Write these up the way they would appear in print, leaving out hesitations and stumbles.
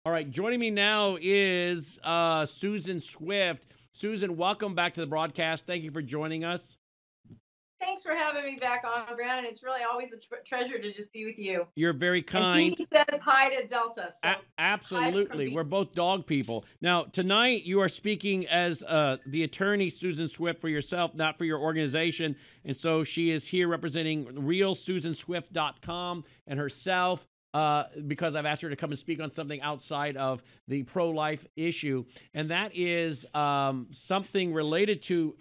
All right, joining me now is Susan Swift. Susan, welcome back to the broadcast. Thank you for joining us. Thanks for having me back on, Brandon. It's really always a treasure to just be with you. You're very And kind. Dee says hi to Delta. So hi from Absolutely. B. We're both dog people. Now, tonight you are speaking as the attorney, Susan Swift, for yourself, not for your organization. And so she is here representing realsusanswift.com and herself because I've asked her to come and speak on something outside of the pro life issue. And that is something related to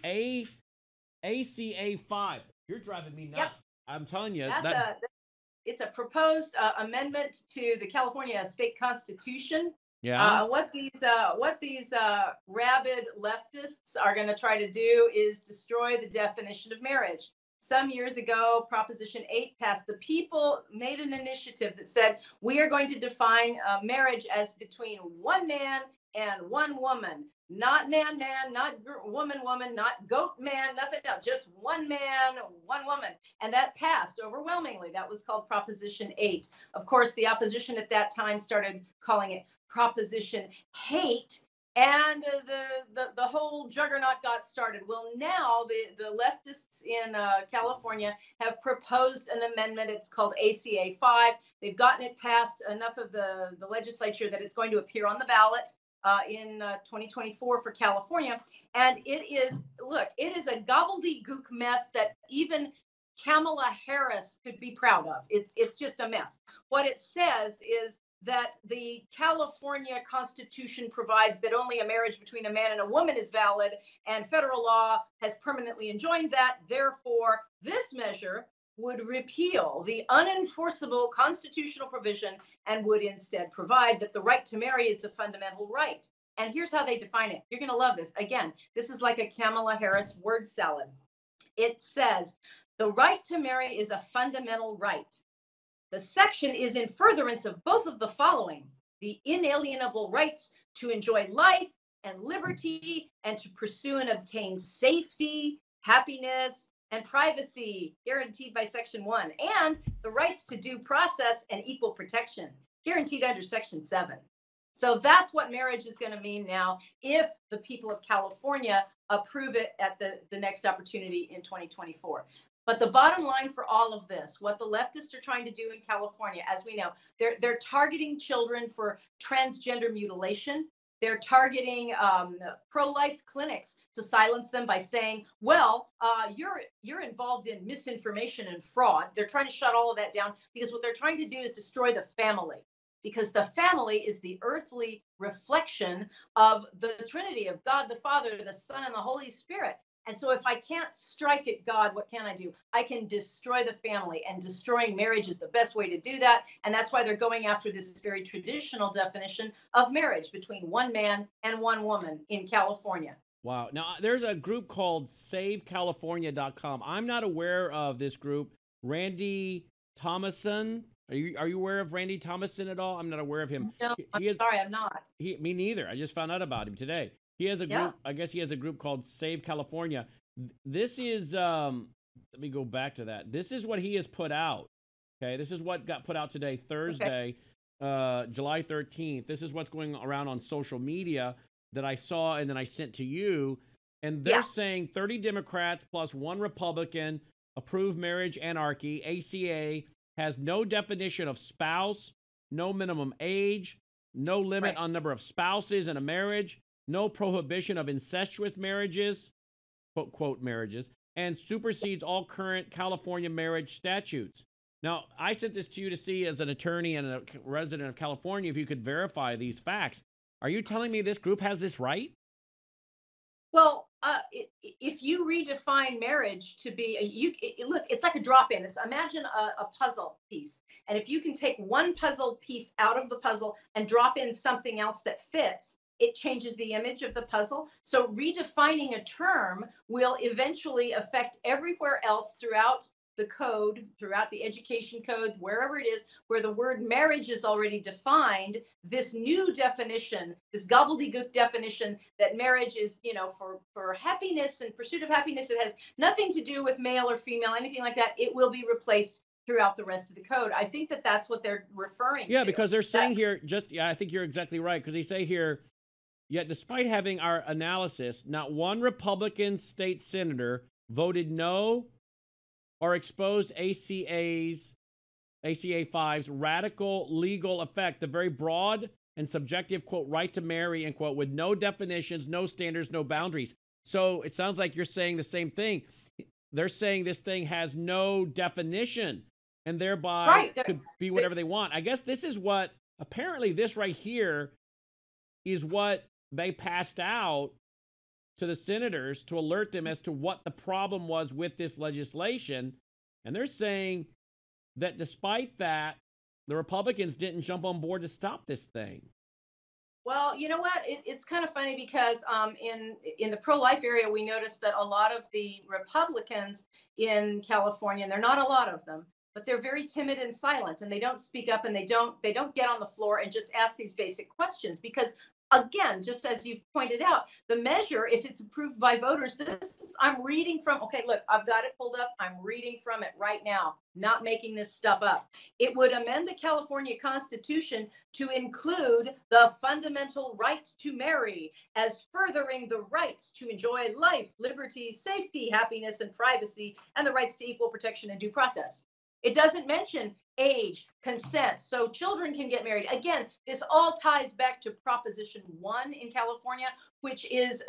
ACA 5. You're driving me Yep, nuts. I'm telling you that's that. it's a proposed amendment to the California state constitution. Yeah. What these rabid leftists are going to try to do is destroy the definition of marriage. Some years ago, Proposition 8 passed. The people made an initiative that said we are going to define marriage as between one man and one woman, not man, man, not woman, woman, not goat man, nothing else, just one man, one woman. And that passed overwhelmingly. That was called Proposition 8. Of course, the opposition at that time started calling it Proposition Hate, and the whole juggernaut got started. Well, now the leftists in California have proposed an amendment. It's called ACA 5. They've gotten it passed enough of the legislature that it's going to appear on the ballot in 2024 for California. And it is a gobbledygook mess that even Kamala Harris could be proud of. It's just a mess. What it says is that the California Constitution provides that only a marriage between a man and a woman is valid, and federal law has permanently enjoined that. Therefore, this measure would repeal the unenforceable constitutional provision and would instead provide that the right to marry is a fundamental right. And here's how they define it. You're going to love this. Again, this is like a Kamala Harris word salad. It says the right to marry is a fundamental right. The section is in furtherance of both of the following: the inalienable rights to enjoy life and liberty and to pursue and obtain safety, happiness, and privacy guaranteed by Section 1, and the rights to due process and equal protection guaranteed under Section 7. So that's what marriage is going to mean now if the people of California approve it at the next opportunity in 2024. But the bottom line for all of this, what the leftists are trying to do in California, as we know, they're targeting children for transgender mutilation. They're targeting pro-life clinics to silence them by saying, "Well, you're involved in misinformation and fraud." They're trying to shut all of that down because what they're trying to do is destroy the family, because the family is the earthly reflection of the Trinity, of God the Father, the Son, and the Holy Spirit. And so if I can't strike at God, what can I do? I can destroy the family, and destroying marriage is the best way to do that. And that's why they're going after this very traditional definition of marriage between one man and one woman in California. Wow. Now, there's a group called SaveCalifornia.com. I'm not aware of this group. Randy Thomason. Are you aware of Randy Thomason at all? I'm not aware of him. No, I'm He is sorry, I'm not. me neither. I just found out about him today. He has a Yeah. group. I guess he has a group called Save California. This is let me go back to that. This is what he has put out. Okay, this is what got put out today, Okay. Thursday, July 13th. This is what's going around on social media that I saw and then I sent to you. And they're Yeah. saying 30 Democrats plus one Republican approve marriage anarchy. ACA has no definition of spouse, no minimum age, no limit Right. on number of spouses in a marriage, no prohibition of incestuous marriages, quote, quote, marriages, and supersedes all current California marriage statutes. Now, I sent this to you to see as an attorney and a resident of California if you could verify these facts. Are you telling me this group has this right? Well, if you redefine marriage to be look, it's like a drop in. It's imagine a puzzle piece, and if you can take one puzzle piece out of the puzzle and drop in something else that fits, it changes the image of the puzzle. So redefining a term will eventually affect everywhere else throughout the code, throughout the education code, wherever it is, where the word marriage is already defined. This new definition, this gobbledygook definition that marriage is, for happiness and pursuit of happiness, it has nothing to do with male or female, anything like that. It will be replaced throughout the rest of the code. I think that that's what they're referring to. Yeah, because they're saying here, I think you're exactly right, because they say here, yet despite having our analysis, not one Republican state senator voted no or exposed ACA 5's radical legal effect, the very broad and subjective, quote, right to marry, end quote, with no definitions, no standards, no boundaries. So it sounds like you're saying the same thing. They're saying this thing has no definition and thereby could be whatever they want. I guess this is what, apparently this right here is what they passed out to the senators to alert them as to what the problem was with this legislation. And they're saying that despite that, the Republicans didn't jump on board to stop this thing. Well, you know what? It's kind of funny because in the pro-life area, we noticed that a lot of the Republicans in California, and they're not a lot of them, but they're very timid and silent, and they don't speak up, and they don't get on the floor and just ask these basic questions because, again, just as you pointed out, the measure, if it's approved by voters, I'm reading from, okay, look, I've got it pulled up. I'm reading from it right now, not making this stuff up. It would amend the California Constitution to include the fundamental right to marry as furthering the rights to enjoy life, liberty, safety, happiness, and privacy, and the rights to equal protection and due process. It doesn't mention age, consent, so children can get married. Again, this all ties back to Proposition 1 in California, which is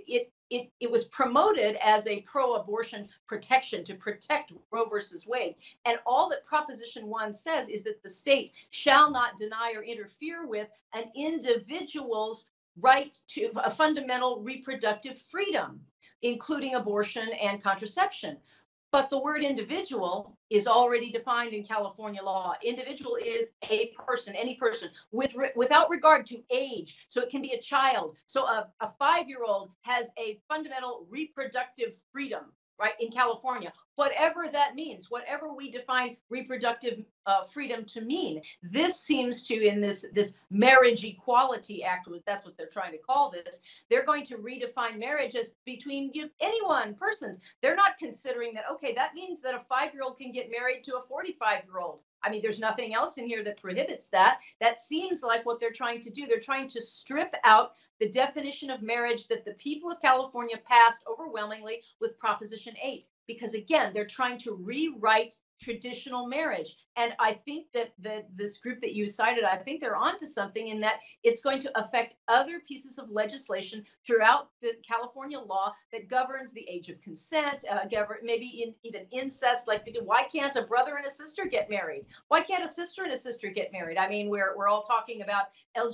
it was promoted as a pro-abortion protection to protect Roe versus Wade. And all that Proposition 1 says is that the state shall not deny or interfere with an individual's right to a fundamental reproductive freedom, including abortion and contraception. But the word individual is already defined in California law. Individual is a person, any person, without regard to age. So it can be a child. So a 5-year-old has a fundamental reproductive freedom, right, in California. Whatever that means, whatever we define reproductive freedom to mean, this seems to, in this Marriage Equality Act, that's what they're trying to call this, they're going to redefine marriage as between persons. They're not considering that, okay, that means that a 5-year-old can get married to a 45-year-old. I mean, there's nothing else in here that prohibits that. That seems like what they're trying to do. They're trying to strip out the definition of marriage that the people of California passed overwhelmingly with Proposition 8, because again, they're trying to rewrite traditional marriage. And I think that this group that you cited, I think they're onto something in that it's going to affect other pieces of legislation throughout the California law that governs the age of consent, maybe even incest. Like, why can't a brother and a sister get married? Why can't a sister and a sister get married? I mean, we're all talking about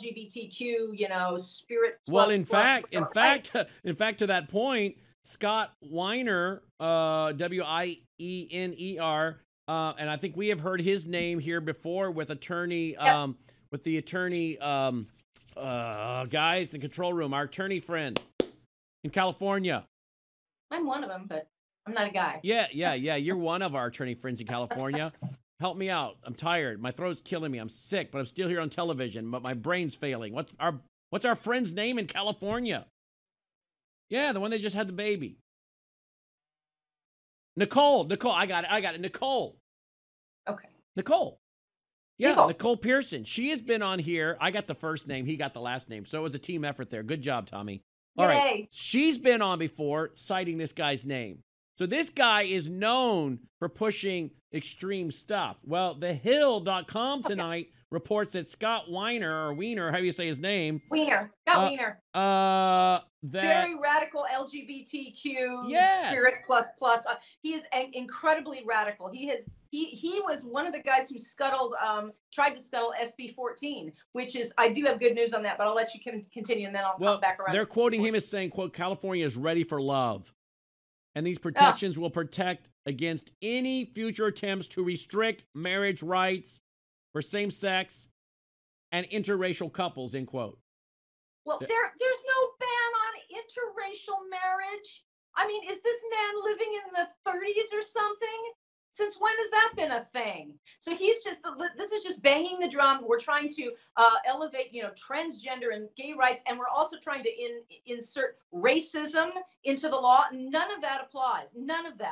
LGBTQ, spirit. Well, in fact, to that point, Scott Wiener, Wiener, and I think we have heard his name here before with attorney, with the attorney, guys in the control room, our attorney friend in California. I'm one of them, but I'm not a guy. Yeah. You're one of our attorney friends in California. Help me out. I'm tired. My throat's killing me. I'm sick, but I'm still here on television, but my brain's failing. What's our friend's name in California? Yeah, the one that just had the baby. Nicole, I got it. Nicole. Okay. Nicole. Yeah, Nicole Pearson. She has been on here. I got the first name. He got the last name. So it was a team effort there. Good job, Tommy. All right. She's been on before citing this guy's name. So this guy is known for pushing extreme stuff. Well, TheHill.com tonight reports that Scott Wiener, however you say his name. Scott Wiener. Very radical LGBTQ spirit plus. He is incredibly radical. He was one of the guys who tried to scuttle SB 14, which is, I do have good news on that, but I'll let you continue and then I'll come back around. They're quoting him as saying, quote, California is ready for love. And these protections will protect against any future attempts to restrict marriage rights for same-sex and interracial couples, end quote. Well, there's no ban on interracial marriage. I mean, is this man living in the 30s or something? Since when has that been a thing? So this is just banging the drum. We're trying to elevate, transgender and gay rights, and we're also trying to insert racism into the law. None of that applies. None of that.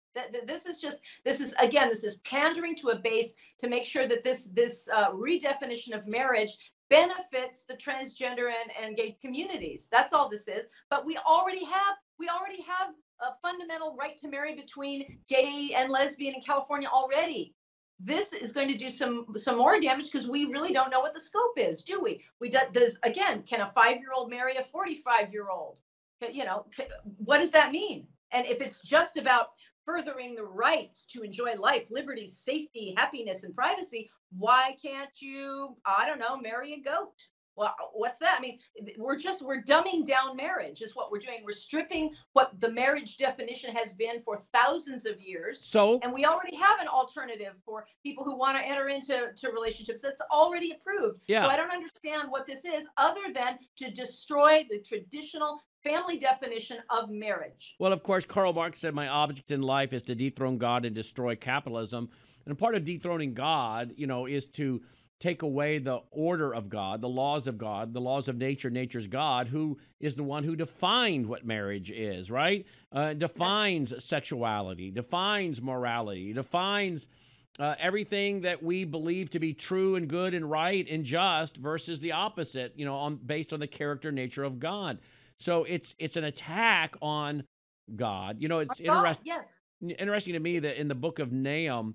This is pandering to a base to make sure that this redefinition of marriage benefits the transgender and gay communities. That's all this is. But we already have a fundamental right to marry between gay and lesbian in California already. This is going to do some more damage because we really don't know what the scope is, do we? Can a 5-year-old marry a 45-year-old? What does that mean? And if it's just about furthering the rights to enjoy life, liberty, safety, happiness, and privacy, why can't you, I don't know, marry a goat? Well, what's that? I mean, we're dumbing down marriage is what we're doing. We're stripping what the marriage definition has been for thousands of years. And we already have an alternative for people who want to enter into relationships that's already approved. Yeah. So I don't understand what this is other than to destroy the traditional family definition of marriage. Well, of course, Karl Marx said, my object in life is to dethrone God and destroy capitalism. And part of dethroning God, is to take away the order of God, the laws of God, the laws of nature, nature's God, who is the one who defined what marriage is, right? Defines sexuality, defines morality, defines everything that we believe to be true and good and right and just versus the opposite, based on the character nature of God. So it's an attack on God. It's interesting. Yes. Interesting to me that in the book of Nahum,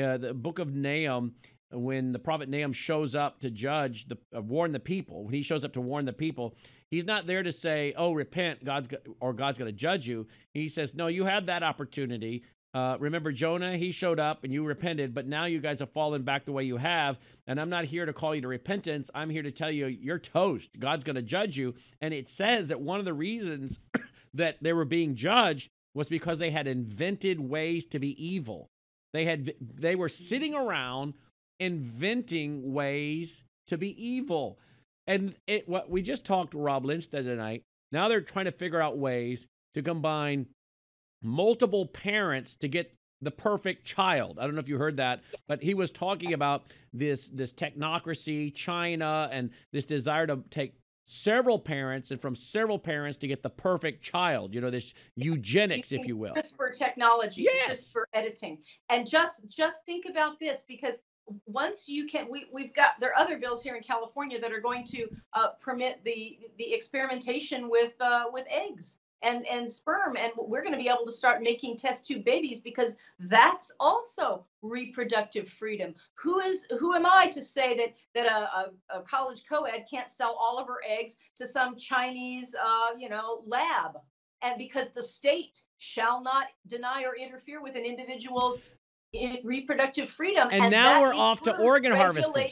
when the prophet Nahum shows up to warn the people, when he shows up to warn the people, he's not there to say, "Oh, repent, God's going to judge you." He says, "No, you had that opportunity. Remember Jonah? He showed up and you repented, but now you guys have fallen back the way you have. And I'm not here to call you to repentance. I'm here to tell you you're toast. God's going to judge you." And it says that one of the reasons that they were being judged was because they had invented ways to be evil. They were sitting around inventing ways to be evil. And what we just talked to Rob Lynch the other night, now they're trying to figure out ways to combine multiple parents to get the perfect child. I don't know if you heard that, but he was talking about this technocracy, China, and this desire to take several parents and from several parents to get the perfect child, this eugenics, if you will. CRISPR technology, yes. CRISPR editing. And just think about this, because once you can, there are other bills here in California that are going to permit the experimentation with eggs and sperm, and we're going to be able to start making test tube babies because that's also reproductive freedom. Who am I to say that a college co-ed can't sell all of her eggs to some Chinese lab, and because the state shall not deny or interfere with an individual's reproductive freedom. And now we're off to organ harvesting.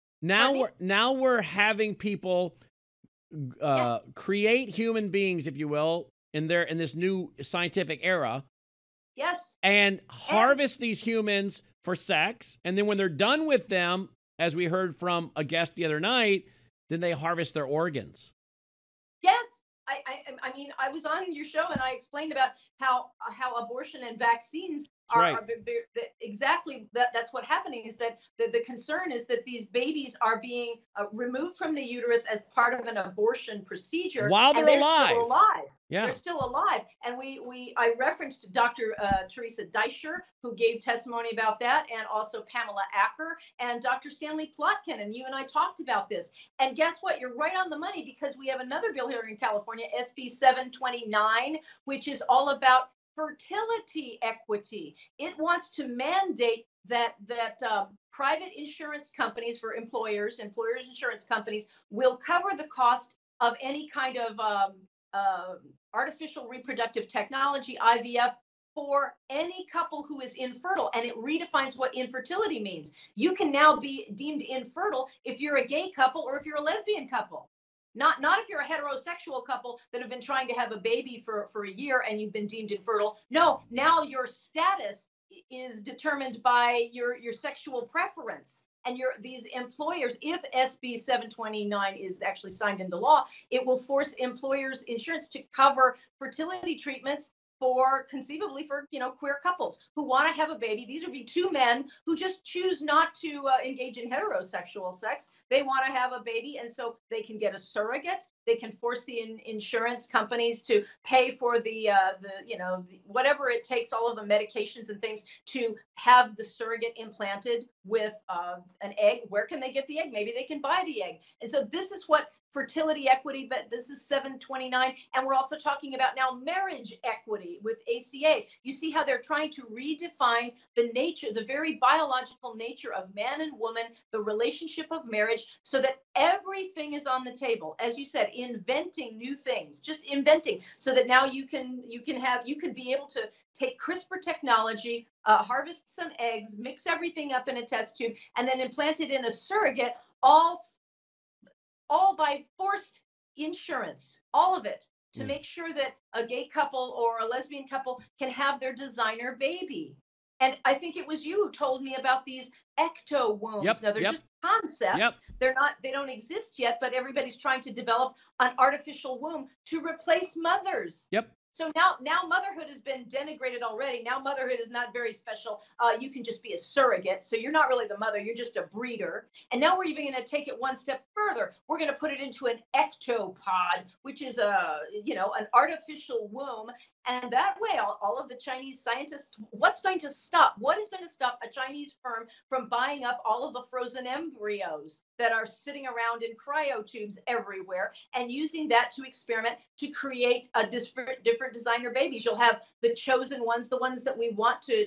Now we're having people create human beings, if you will, in this new scientific era. Yes. And harvest these humans for sex. And then when they're done with them, as we heard from a guest the other night, then they harvest their organs. Yes. I mean, I was on your show and I explained about how abortion and vaccines are exactly that's what's happening, is that the concern is that these babies are being removed from the uterus as part of an abortion procedure while they're alive. Still alive. Yeah. They're still alive. And I referenced Dr. Teresa Deisher, who gave testimony about that, and also Pamela Acker and Dr. Stanley Plotkin. And you and I talked about this. And guess what? You're right on the money, because we have another bill here in California, SB 729, which is all about fertility equity. It wants to mandate that private insurance companies for employers insurance companies will cover the cost of any kind of artificial reproductive technology, IVF, for any couple who is infertile. And it redefines what infertility means. You can now be deemed infertile if you're a gay couple or if you're a lesbian couple. Not if you're a heterosexual couple that have been trying to have a baby for a year and you've been deemed infertile. No, now your status is determined by your sexual preference. And these employers, if SB 729 is actually signed into law, it will force employers' insurance to cover fertility treatments for conceivably for queer couples who want to have a baby. These would be two men who just choose not to engage in heterosexual sex. They want to have a baby, and so they can get a surrogate. They can force the insurance companies to pay for the whatever it takes, all of the medications and things, to have the surrogate implanted with an egg. Where can they get the egg? Maybe they can buy the egg. And so this is what fertility equity, but this is 729. And we're also talking about now marriage equity with ACA. You see how they're trying to redefine the nature, the very biological nature of man and woman, the relationship of marriage, so that everything is on the table. As you said, inventing new things, just inventing, so that now you can be able to take CRISPR technology, harvest some eggs, mix everything up in a test tube, and then implant it in a surrogate, all by forced insurance, all of it, to make sure that a gay couple or a lesbian couple can have their designer baby. And I think it was you who told me about these ecto wombs. Now they're just concept. They don't exist yet, but everybody's trying to develop an artificial womb to replace mothers. So now motherhood has been denigrated already. Now motherhood is not very special. You can just be a surrogate. So you're not really the mother. You're just a breeder. And now we're even going to take it one step further. We're going to put it into an ectopod, which is an artificial womb. And that way, all of the Chinese scientists, what is going to stop a Chinese firm from buying up all of the frozen embryos that are sitting around in cryotubes everywhere and using that to experiment to create a different designer babies? You'll have the chosen ones, the ones that we want to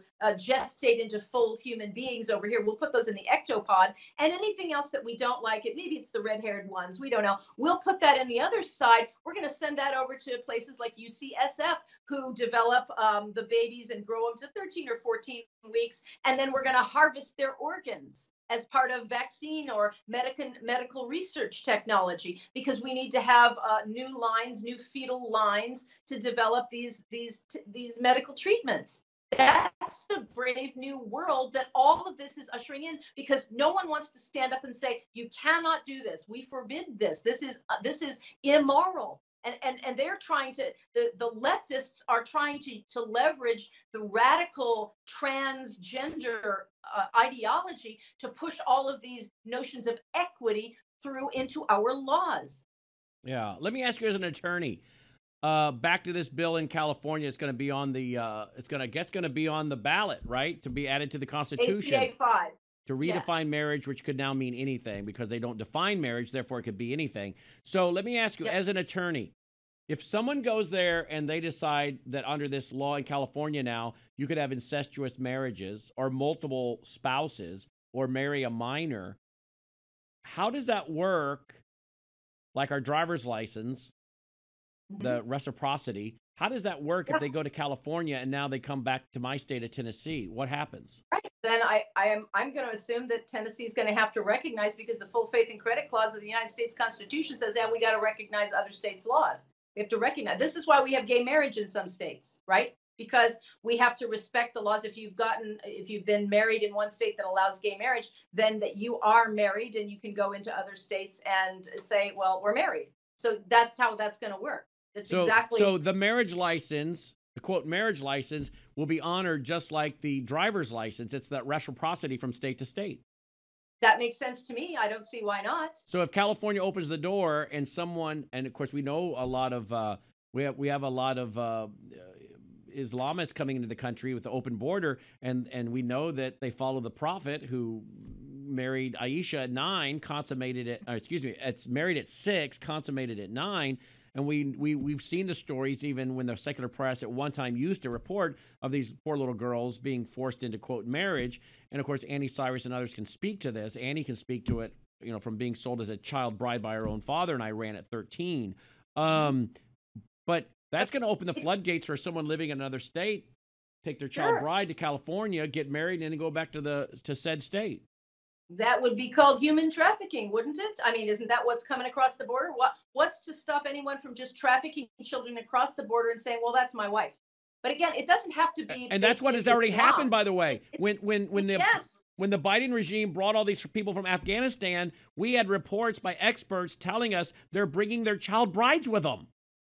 gestate into full human beings over here. We'll put those in the ectopod, and anything else that we don't like, maybe it's the red-haired ones, we don't know, we'll put that in the other side. We're going to send that over to places like UCSF, who develop the babies and grow them to 13 or 14 weeks, and then we're going to harvest their organs as part of vaccine or medical research technology, because we need to have new fetal lines to develop these medical treatments. That's the brave new world that all of this is ushering in, because no one wants to stand up and say, you cannot do this. We forbid this. This is immoral. And they're trying to, the leftists are trying to leverage the radical transgender ideology to push all of these notions of equity through into our laws. Yeah. Let me ask you as an attorney, back to this bill in California. It's going to be on the, going to be on the ballot, right? To be added to the Constitution. ACA 5. To redefine marriage, which could now mean anything, because they don't define marriage, therefore it could be anything. So let me ask you, as an attorney, if someone goes there and they decide that under this law in California now, you could have incestuous marriages or multiple spouses or marry a minor, how does that work? Like our driver's license, the reciprocity, how does that work if they go to California and now they come back to my state of Tennessee? What happens? Right. Then I'm going to assume that Tennessee is going to have to recognize, because the full faith and credit clause of the United States Constitution says that we got to recognize other states' laws. We have to recognize. This is why we have gay marriage in some states, right? Because we have to respect the laws. If you've been married in one state that allows gay marriage, then that you are married, and you can go into other states and say, well, we're married. So that's how that's going to work. So the marriage license, the quote marriage license, will be honored just like the driver's license. It's that reciprocity from state to state. That makes sense to me. I don't see why not. So if California opens the door and someone, and of course we know a lot of, we have a lot of Islamists coming into the country with the open border, and we know that they follow the prophet who married Aisha at 9, it's married at 6, consummated at 9. And we've seen the stories, even when the secular press at one time used to report of these poor little girls being forced into, quote, marriage. And, of course, Annie Cyrus and others can speak to this. Annie can speak to it, from being sold as a child bride by her own father in Iran at 13. But that's going to open the floodgates for someone living in another state, take their child bride to California, get married, and then go back to said state. That would be called human trafficking, wouldn't it? I mean, isn't that what's coming across the border? What's to stop anyone from just trafficking children across the border and saying, well, that's my wife? But again, it doesn't have to be. And that's what has already happened, by the way. When the Biden regime brought all these people from Afghanistan, we had reports by experts telling us they're bringing their child brides with them.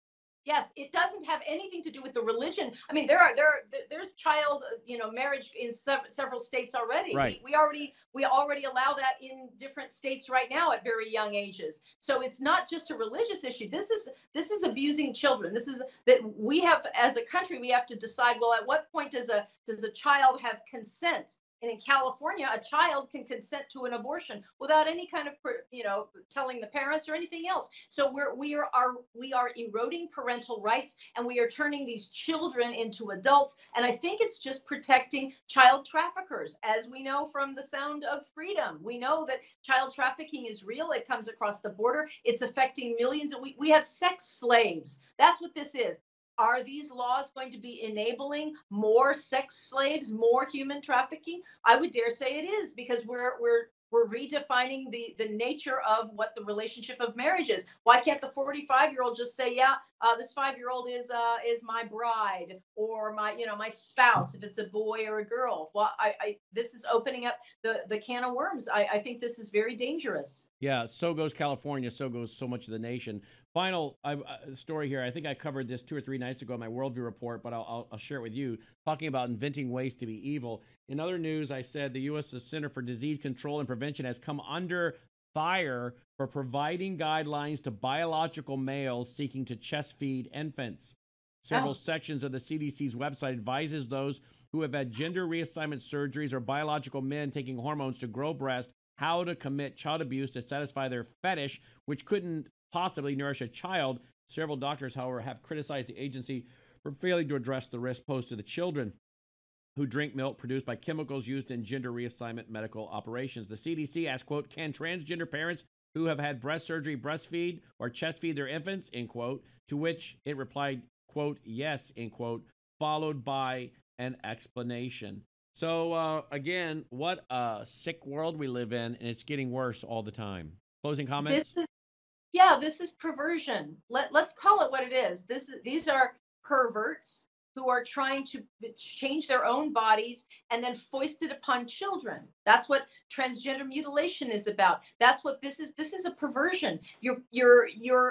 Yes, it doesn't have anything to do with the religion. I mean, there's child, marriage in several states already. Right. We already allow that in different states right now at very young ages. So it's not just a religious issue. This is abusing children. This is that we have, as a country, we have to decide, well, at what point does a child have consent? And in California, a child can consent to an abortion without any kind of, telling the parents or anything else. So we are eroding parental rights, and we are turning these children into adults. And I think it's just protecting child traffickers, as we know from The Sound of Freedom. We know that child trafficking is real. It comes across the border. It's affecting millions. We have sex slaves. That's what this is. Are these laws going to be enabling more sex slaves, more human trafficking? I would dare say it is, because we're redefining the nature of what the relationship of marriage is. Why can't the 45-year-old just say, yeah, this 5-year-old is my bride, or my spouse, if it's a boy or a girl? Well, this is opening up the can of worms. I think this is very dangerous. Yeah, so goes California, so goes so much of the nation. Final story here. I think I covered this 2 or 3 nights ago in my Worldview report, but I'll share it with you, talking about inventing ways to be evil. In other news, I said the U.S. Center for Disease Control and Prevention has come under fire for providing guidelines to biological males seeking to chest feed infants. Several sections of the CDC's website advises those who have had gender reassignment surgeries or biological men taking hormones to grow breasts how to commit child abuse to satisfy their fetish, which couldn't possibly nourish a child. Several doctors, however, have criticized the agency for failing to address the risk posed to the children who drink milk produced by chemicals used in gender reassignment medical operations. The CDC asked, quote, can transgender parents who have had breast surgery breastfeed or chest feed their infants, end quote, to which it replied, quote, yes, end quote, followed by an explanation. So, again, what a sick world we live in, and it's getting worse all the time. Closing comments? This is perversion. Let's call it what it is. These are perverts who are trying to change their own bodies and then foist it upon children. That's what transgender mutilation is about. That's what this is. This is a perversion. You're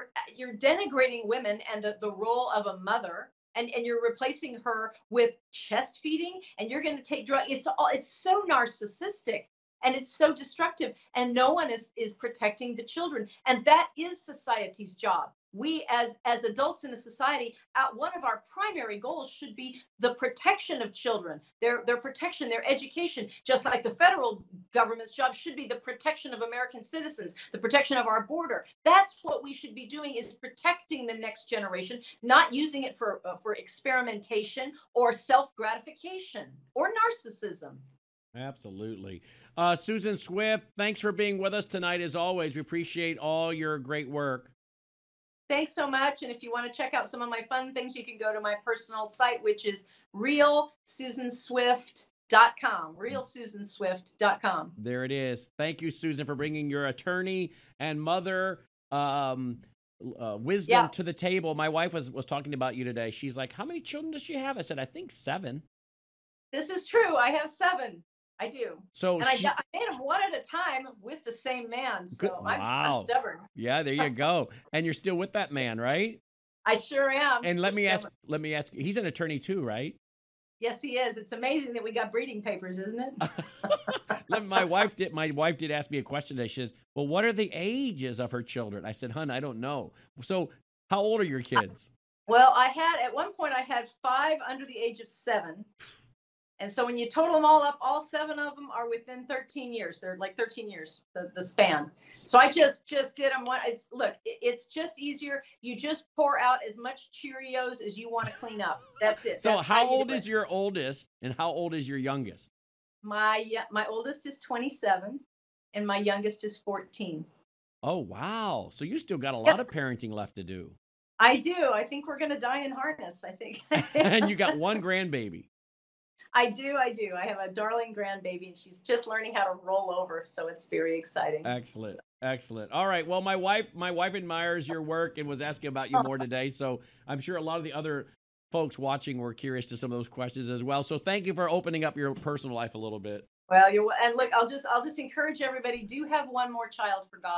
denigrating women and the role of a mother. And you're replacing her with chest feeding, and you're going to take drugs. It's so narcissistic, and it's so destructive, and no one is protecting the children. And that is society's job. We as adults in a society, one of our primary goals should be the protection of children, their protection, their education, just like the federal government's job should be the protection of American citizens, the protection of our border. That's what we should be doing, is protecting the next generation, not using it for experimentation or self-gratification or narcissism. Absolutely. Susan Swift, thanks for being with us tonight. As always, we appreciate all your great work. Thanks so much. And if you want to check out some of my fun things, you can go to my personal site, which is realsusanswift.com. realsusanswift.com. There it is. Thank you, Susan, for bringing your attorney and mother wisdom to the table. My wife was talking about you today. She's like, how many children does she have? I said, I think 7. This is true. I have 7. I do. So I made them one at a time with the same man. So I'm stubborn. Yeah, there you go. And you're still with that man, right? I sure am. And let me ask you, he's an attorney too, right? Yes, he is. It's amazing that we got breeding papers, isn't it? My wife did ask me a question today. She says, well, what are the ages of her children? I said, hun, I don't know. So how old are your kids? Well, at one point I had 5 under the age of 7. And so when you total them all up, all 7 of them are within 13 years. They're like 13 years, the span. So I just did them one. It's just easier. You just pour out as much Cheerios as you want to clean up. That's it. So how old is your oldest and how old is your youngest? My oldest is 27 and my youngest is 14. Oh, wow. So you still got a lot of parenting left to do. I do. I think we're going to die in harness, I think. And you got 1 grandbaby. I do. I have a darling grandbaby, and she's just learning how to roll over, so it's very exciting. Excellent. Excellent. All right. Well, my wife admires your work and was asking about you more today, so I'm sure a lot of the other folks watching were curious to some of those questions as well. So thank you for opening up your personal life a little bit. Well, and look, I'll just encourage everybody, do have one more child for God.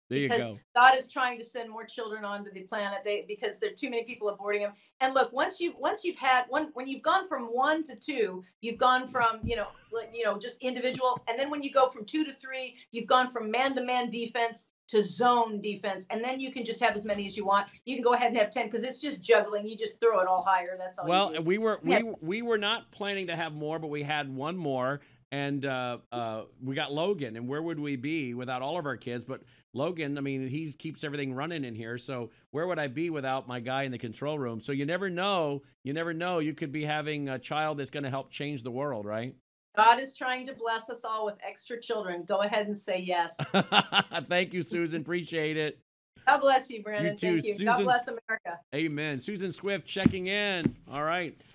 There you because go. God is trying to send more children onto the planet. Because there are too many people aborting them. And look, once you've had one, when you've gone from 1 to 2, you've gone from just individual, and then when you go from 2 to 3, you've gone from man-to-man defense to zone defense, and then you can just have as many as you want. You can go ahead and have 10 because it's just juggling. You just throw it all higher. That's all Well, you do. we were not planning to have more, but we had one more, and we got Logan. And where would we be without all of our kids? But Logan, I mean, he keeps everything running in here. So where would I be without my guy in the control room? So you never know. You never know. You could be having a child that's going to help change the world, right? God is trying to bless us all with extra children. Go ahead and say yes. Thank you, Susan. Appreciate it. God bless you, Brandon. You too, Thank you. God Susan. bless America. Amen. Susan Swift checking in. All right.